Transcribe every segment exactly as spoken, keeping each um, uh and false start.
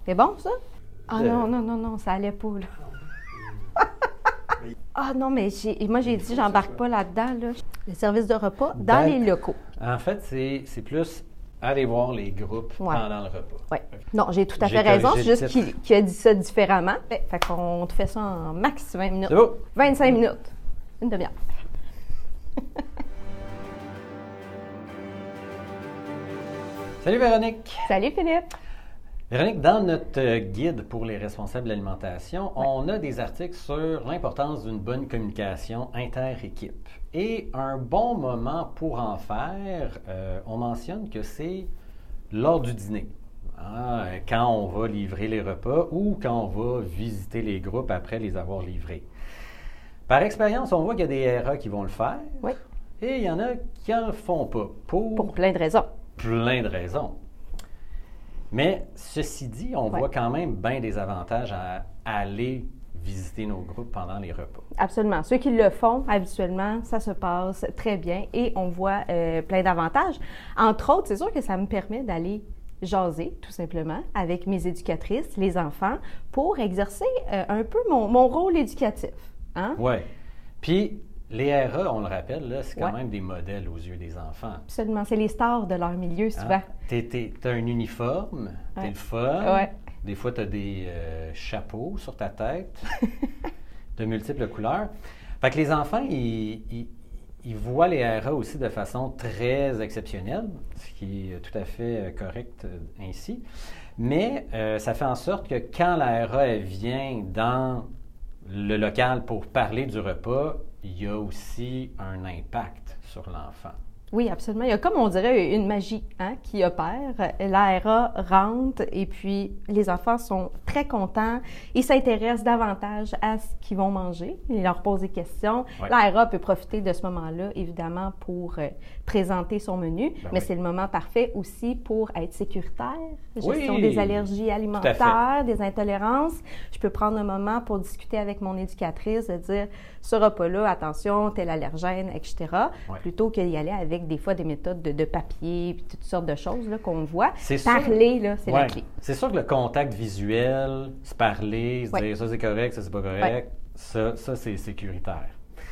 C'est bon, ça? Ah Euh. non, non, non, non, ça allait pas, là. Ah non, mais j'ai, moi, j'ai dit, j'embarque pas là-dedans, là. Le service de repas dans D'accord. les locaux. En fait, c'est, c'est plus aller voir les groupes Ouais. pendant le repas. Oui. Non, j'ai tout à J'ai fait raison. corrigé C'est le juste titre. qu'il, qu'il a dit ça différemment. Fait, fait qu'on te fait ça en max vingt minutes. C'est beau. vingt-cinq minutes. Une demi-heure. Salut Véronique! Salut, Philippe. Véronique, dans notre euh, guide pour les responsables de l'alimentation, on a des articles sur l'importance d'une bonne communication inter-équipe. Et un bon moment pour en faire, euh, on mentionne que c'est lors du dîner. Hein, quand on va livrer les repas ou quand on va visiter les groupes après les avoir livrés. Par expérience, on voit qu'il y a des R A qui vont le faire Oui. et il y en a qui n'en font pas pour, Pour plein de raisons. plein de raisons. Mais ceci dit, on Ouais. voit quand même bien des avantages à, à aller visiter nos groupes pendant les repas. Absolument. Ceux qui le font habituellement, ça se passe très bien et on voit euh, plein d'avantages. Entre autres, c'est sûr que ça me permet d'aller jaser, tout simplement, avec mes éducatrices, les enfants, pour exercer euh, un peu mon, mon rôle éducatif. Hein? Oui. Puis, les R A, on le rappelle, là, c'est quand Ouais. même des modèles aux yeux des enfants. Absolument. C'est les stars de leur milieu, souvent. Tu as un uniforme, tu Ouais. le fun. Ouais. Des fois, tu as des euh, chapeaux sur ta tête de multiples couleurs. Fait que les enfants, ils, ils, ils voient les R A aussi de façon très exceptionnelle, ce qui est tout à fait euh, correct euh, ainsi. Mais euh, ça fait en sorte que quand la R A elle vient dans le local pour parler du repas, il y a aussi un impact sur l'enfant. Oui, absolument. Il y a comme on dirait une magie hein, qui opère. L'A R A rentre et puis les enfants sont très contents. Ils s'intéressent davantage à ce qu'ils vont manger. Ils leur posent des questions. Ouais. L'A R A peut profiter de ce moment-là, évidemment, pour euh, présenter son menu, Ben mais oui. c'est le moment parfait aussi pour être sécuritaire. Gestion Oui, des allergies tout à alimentaires, des intolérances. Je peux prendre un moment pour discuter avec mon éducatrice, de dire ce repas-là, attention, tel allergène, et cetera. Ouais. Plutôt qu'y aller avec des fois des méthodes de, de papier puis toutes sortes de choses là, qu'on voit. C'est sûr. Parler, là, c'est la Ouais. clé. C'est sûr que le contact visuel, se parler, se Ouais. dire ça c'est correct, ça c'est pas correct, Ouais. ça, ça c'est sécuritaire.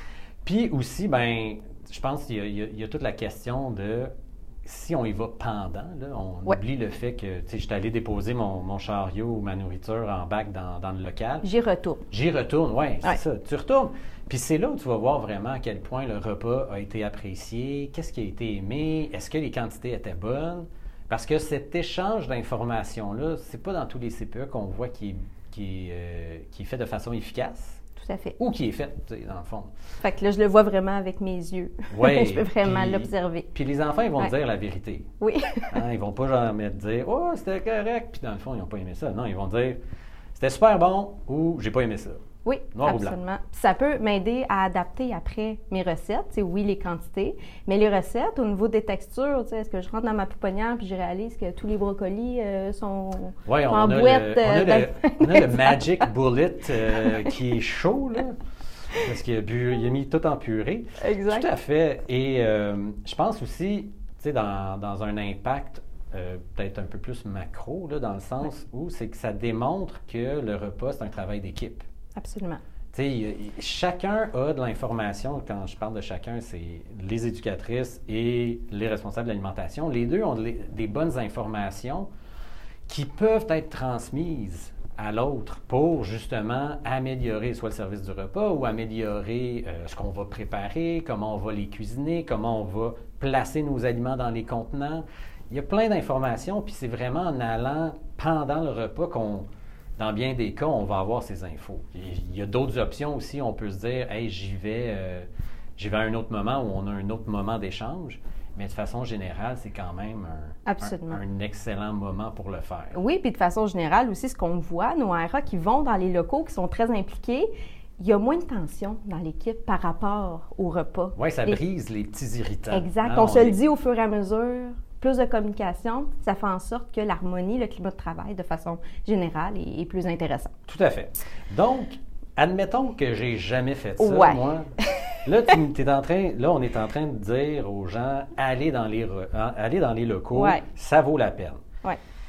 Puis aussi, ben, je pense qu'il y a, il y a- il y a toute la question de si on y va pendant, là, on Ouais. oublie le fait que, tu sais, je suis allé déposer mon, mon chariot ou ma nourriture en bac dans, dans le local. J'y retourne. J'y retourne, oui, c'est Ouais. ça. Tu retournes. Puis c'est là où tu vas voir vraiment à quel point le repas a été apprécié, qu'est-ce qui a été aimé, est-ce que les quantités étaient bonnes. Parce que cet échange d'informations-là, c'est pas dans tous les C P E qu'on voit qui est, qui est, euh, qui est fait de façon efficace Tout à fait. ou qui est fait, tu sais, dans le fond. Fait que là, je le vois vraiment avec mes yeux. Ouais, je peux vraiment puis- l'observer. Puis les enfants, ils vont Ouais. te dire la vérité. Oui. Hein, ils vont pas jamais te dire « Oh, c'était correct », puis dans le fond, ils n'ont pas aimé ça. Non, ils vont dire « C'était super bon » ou « J'ai pas aimé ça ». Oui, Noir ou blanc. absolument. Puis ça peut m'aider à adapter après mes recettes. Tu sais, oui, les quantités, mais les recettes, au niveau des textures, tu sais, est-ce que je rentre dans ma pouponnière puis je réalise que tous les brocolis euh, sont Oui, on, en a boîte? le, on, a euh, le, dans- on a le Magic Bullet euh, qui est chaud, là, parce qu'il a, bu- il a mis tout en purée. Exact. Tout à fait. Et euh, je pense aussi, tu sais, dans, dans un impact euh, peut-être un peu plus macro, là, dans le sens où c'est que ça démontre que le repas, c'est un travail d'équipe. Absolument. Tu sais, il- il- chacun a de l'information. Quand je parle de chacun, c'est les éducatrices et les responsables de l'alimentation. Les deux ont de les- des bonnes informations qui peuvent être transmises à l'autre pour justement améliorer soit le service du repas ou améliorer euh, ce qu'on va préparer, comment on va les cuisiner, comment on va placer nos aliments dans les contenants. Il y a plein d'informations, puis c'est vraiment en allant pendant le repas qu'on, dans bien des cas, on va avoir ces infos. Il y a d'autres options aussi, on peut se dire, hey, j'y vais, euh, j'y vais à un autre moment où on a un autre moment d'échange. Mais de façon générale, c'est quand même un, Absolument. un, un excellent moment pour le faire. Oui, puis de façon générale aussi, ce qu'on voit, nos R A qui vont dans les locaux, qui sont très impliqués, il y a moins de tension dans l'équipe par rapport au repas. Oui, ça Les- brise les petits irritants. Exact. Hein, on, se le est- dit au fur et à mesure, plus de communication, ça fait en sorte que l'harmonie, le climat de travail, de façon générale, est, est plus intéressant. Tout à fait. Donc, admettons que j'ai jamais fait ça, Ouais. moi. Là, tu, t'es en train, là, on est en train de dire aux gens, allez dans les, re- hein, allez dans les locaux, Ouais. ça vaut la peine. Ouais.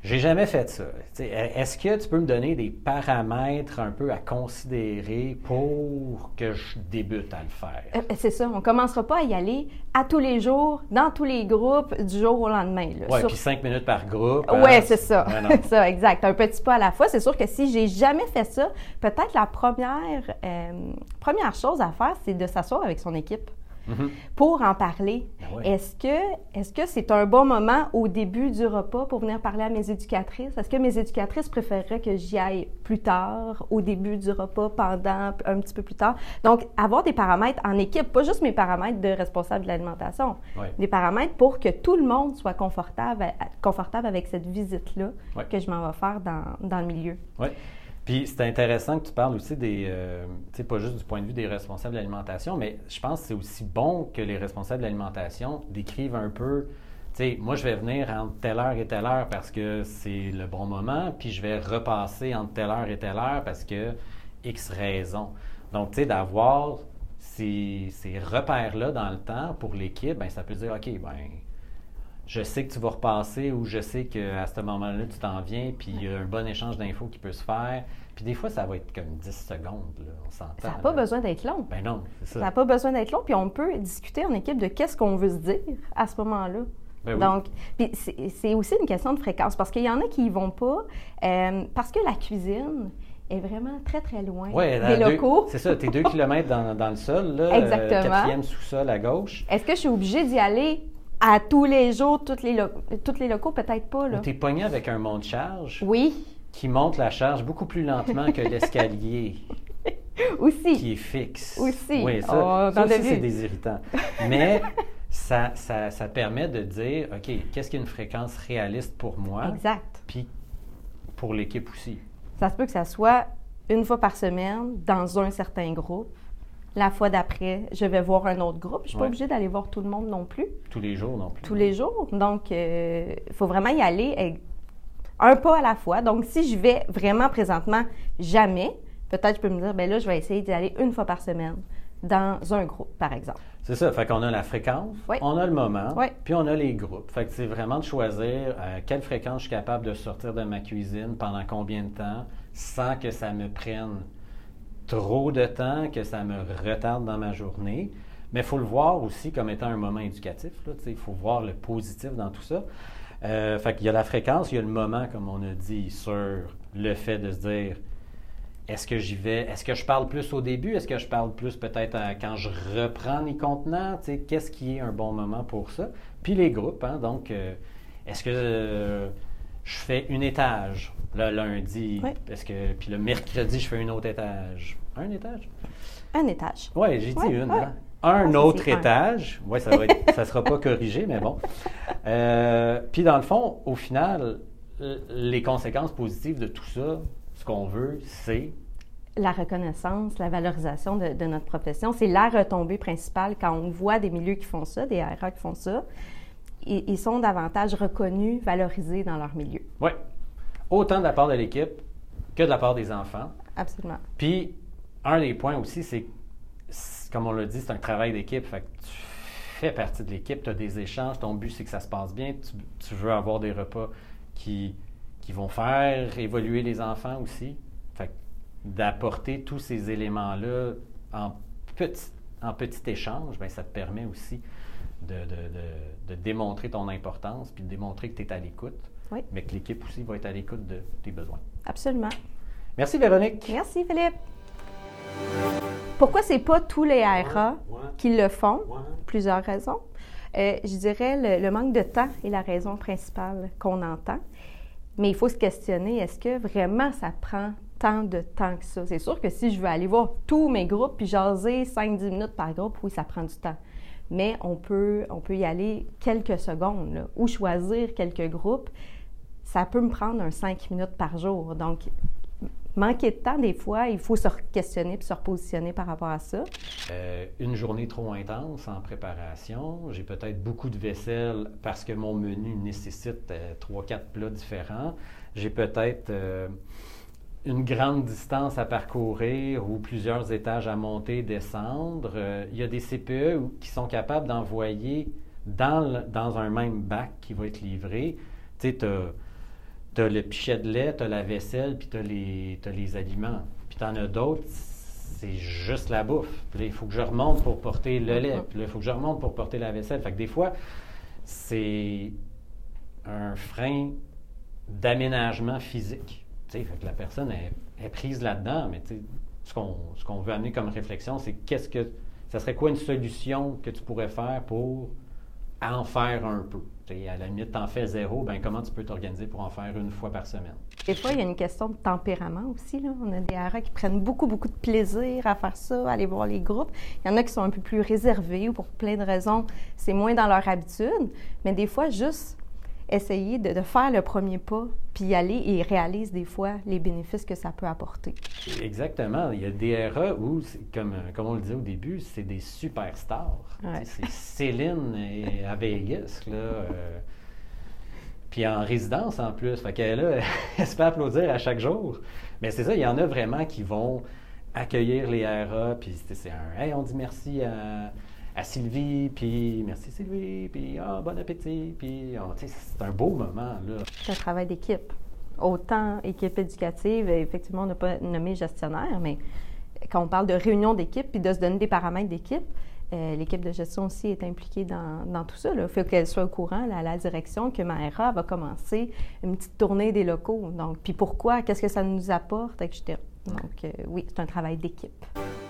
J'ai jamais fait ça. T'sais, est-ce que tu peux me donner des paramètres un peu à considérer pour que je débute à le faire? Euh, c'est ça. On ne commencera pas à y aller à tous les jours, dans tous les groupes, du jour au lendemain. Oui, Sur... puis cinq minutes par groupe. Oui, hein, c'est ça. Ben ça, exact. Un petit pas à la fois. C'est sûr que si j'ai jamais fait ça, peut-être la première, euh, première chose à faire, c'est de s'asseoir avec son équipe. Mm-hmm. Pour en parler. Ben ouais. Est-ce que est-ce que c'est un bon moment au début du repas pour venir parler à mes éducatrices? Est-ce que mes éducatrices préféreraient que j'y aille plus tard, au début du repas, pendant, un petit peu plus tard? Donc, avoir des paramètres en équipe, pas juste mes paramètres de responsable de l'alimentation, ouais. Des paramètres pour que tout le monde soit confortable, confortable avec cette visite-là ouais. que je m'en vais faire dans, dans le milieu. Oui. Puis c'est intéressant que tu parles aussi des, euh, tu sais, pas juste du point de vue des responsables de l'alimentation, mais je pense que c'est aussi bon que les responsables de l'alimentation décrivent un peu, tu sais, moi je vais venir entre telle heure et telle heure parce que c'est le bon moment, puis je vais repasser entre telle heure et telle heure parce que X raison. Donc, tu sais, d'avoir ces, ces repères-là dans le temps pour l'équipe, bien, ça peut dire, OK, bien, je sais que tu vas repasser ou je sais qu'à ce moment-là, tu t'en viens, puis il y a un bon échange d'infos qui peut se faire. Puis des fois, ça va être comme dix secondes, là, on s'entend. Ça n'a pas besoin d'être long. Ben non, c'est ça. Ça n'a pas besoin d'être long, puis on peut discuter en équipe de qu'est-ce qu'on veut se dire à ce moment-là. Ben oui. Donc, puis c'est, c'est aussi une question de fréquence, parce qu'il y en a qui y vont pas, euh, parce que la cuisine est vraiment très, très loin ouais, des locaux. Deux, c'est ça, tu es deux kilomètres dans, dans le sol, là, exactement. Euh, quatrième sous-sol à gauche. Est-ce que je suis obligée d'y aller à tous les jours, tous les, lo- tous les locaux? Peut-être pas, là. Ou tu es pogné avec un monte-charge oui. qui monte la charge beaucoup plus lentement que l'escalier. Aussi. Qui est fixe. Aussi. Oui, ça, oh, ça aussi, c'est des irritants. Mais ça, ça, ça permet de dire, OK, qu'est-ce qui est une fréquence réaliste pour moi? Exact. Puis pour l'équipe aussi. Ça se peut que ça soit une fois par semaine dans un certain groupe. La fois d'après, je vais voir un autre groupe. Je ne suis ouais. pas obligée d'aller voir tout le monde non plus. Tous les jours non plus. Tous les jours. Donc, il euh, faut vraiment y aller un pas à la fois. Donc, si je vais vraiment présentement jamais, peut-être je peux me dire, bien là, je vais essayer d'y aller une fois par semaine dans un groupe, par exemple. C'est ça. Fait qu'on a la fréquence, oui. on a le moment, oui. puis on a les groupes. Fait que c'est vraiment de choisir à quelle fréquence je suis capable de sortir de ma cuisine, pendant combien de temps, sans que ça me prenne trop de temps, que ça me retarde dans ma journée. Mais il faut le voir aussi comme étant un moment éducatif. Il faut voir le positif dans tout ça. Euh, fait qu'il y a la fréquence, il y a le moment, comme on a dit, sur le fait de se dire, est-ce que j'y vais, est-ce que je parle plus au début, est-ce que je parle plus peut-être à, quand je reprends les contenants, qu'est-ce qui est un bon moment pour ça? Puis les groupes, hein, donc, euh, est-ce que euh, je fais un étage le lundi, oui. est-ce que, puis le mercredi, je fais un autre étage? Un étage? Un étage. Oui, j'ai dit ouais, une. Ouais. Hein? Un ah, autre étage. Oui, ça ne sera pas corrigé, mais bon. Euh, puis dans le fond, au final, les conséquences positives de tout ça, ce qu'on veut, c'est... La reconnaissance, la valorisation de, de notre profession. C'est la retombée principale quand on voit des milieux qui font ça, des R A qui font ça. Ils, ils sont davantage reconnus, valorisés dans leur milieu. Oui. Autant de la part de l'équipe que de la part des enfants. Absolument. Puis, un des points aussi, c'est, comme on l'a dit, c'est un travail d'équipe. Fait que tu fais partie de l'équipe, tu as des échanges, ton but, c'est que ça se passe bien. Tu, tu veux avoir des repas qui, qui vont faire évoluer les enfants aussi. Fait que d'apporter tous ces éléments-là en petit, en petit échange, bien, ça te permet aussi de, de, de, de démontrer ton importance puis de démontrer que tu es à l'écoute, oui. mais que l'équipe aussi va être à l'écoute de tes besoins. Absolument. Merci, Véronique. Merci, Philippe. Pourquoi c'est pas tous les R A qui le font? Plusieurs raisons. Euh, je dirais le, le manque de temps est la raison principale qu'on entend. Mais il faut se questionner, est-ce que vraiment ça prend tant de temps que ça? C'est sûr que si je veux aller voir tous mes groupes puis jaser cinq à dix minutes par groupe, oui, ça prend du temps. Mais on peut, on peut y aller quelques secondes, là, ou choisir quelques groupes. Ça peut me prendre un cinq minutes par jour. Donc, manquer de temps, des fois, il faut se questionner puis se repositionner par rapport à ça. Euh, une journée trop intense en préparation. J'ai peut-être beaucoup de vaisselle parce que mon menu nécessite trois, quatre plats différents. J'ai peut-être euh, une grande distance à parcourir ou plusieurs étages à monter, descendre. Euh, il y a des C P E qui sont capables d'envoyer dans, le, dans un même bac qui va être livré. Tu sais, tu as tu as le pichet de lait, tu as la vaisselle, puis tu as les, t'as les aliments. Puis tu en as d'autres, c'est juste la bouffe. Puis là, il faut que je remonte pour porter le lait. Puis là, il faut que je remonte pour porter la vaisselle. Fait que des fois, c'est un frein d'aménagement physique. Tu sais, fait que la personne est, est prise là-dedans, mais tu sais, ce qu'on, ce qu'on veut amener comme réflexion, c'est qu'est-ce que ça serait quoi une solution que tu pourrais faire pour en faire un peu? T'sais, à la limite, tu en fais zéro, ben comment tu peux t'organiser pour en faire une fois par semaine? Des fois, il y a une question de tempérament aussi. Là. On a des R A qui prennent beaucoup, beaucoup de plaisir à faire ça, à aller voir les groupes. Il y en a qui sont un peu plus réservés ou pour plein de raisons, c'est moins dans leur habitude. Mais des fois, juste essayer de, de faire le premier pas, puis y aller et réalise des fois les bénéfices que ça peut apporter. Exactement. Il y a des R A où, comme, comme on le disait au début, c'est des superstars. Ouais. C'est Céline et à Vegas, là. Euh, puis en résidence en plus. Fait qu'elle là, elle se fait applaudir à chaque jour. Mais c'est ça, il y en a vraiment qui vont accueillir les R A, puis c'est un « Hey, on dit merci à... » à Sylvie, puis merci Sylvie, puis ah, bon appétit, puis oh, c'est un beau moment, là. C'est un travail d'équipe. Autant équipe éducative, effectivement, on n'a pas nommé gestionnaire, mais quand on parle de réunion d'équipe puis de se donner des paramètres d'équipe, euh, l'équipe de gestion aussi est impliquée dans, dans tout ça. Il faut qu'elle soit au courant, là, à la direction, que ma R A va commencer une petite tournée des locaux. Donc, puis pourquoi, qu'est-ce que ça nous apporte, et cetera. Donc, euh, oui, c'est un travail d'équipe.